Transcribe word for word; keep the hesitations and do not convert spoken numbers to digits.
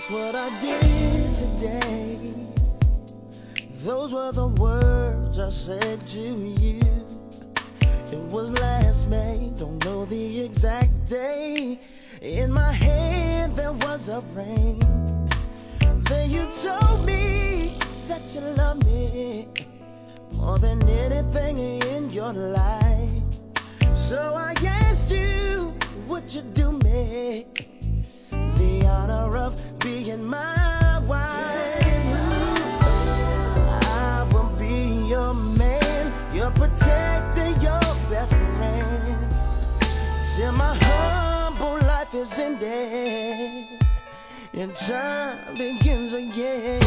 That's what I did today. Those were the words I said to you. It was last May, don't know the exact day. In my hand there was a ring. Then you told me that you love me more than anything in your life. So I asked you, would you do me the honor of being my wife? I will be your man, your protector, your best friend, till my humble life is ended and time begins again.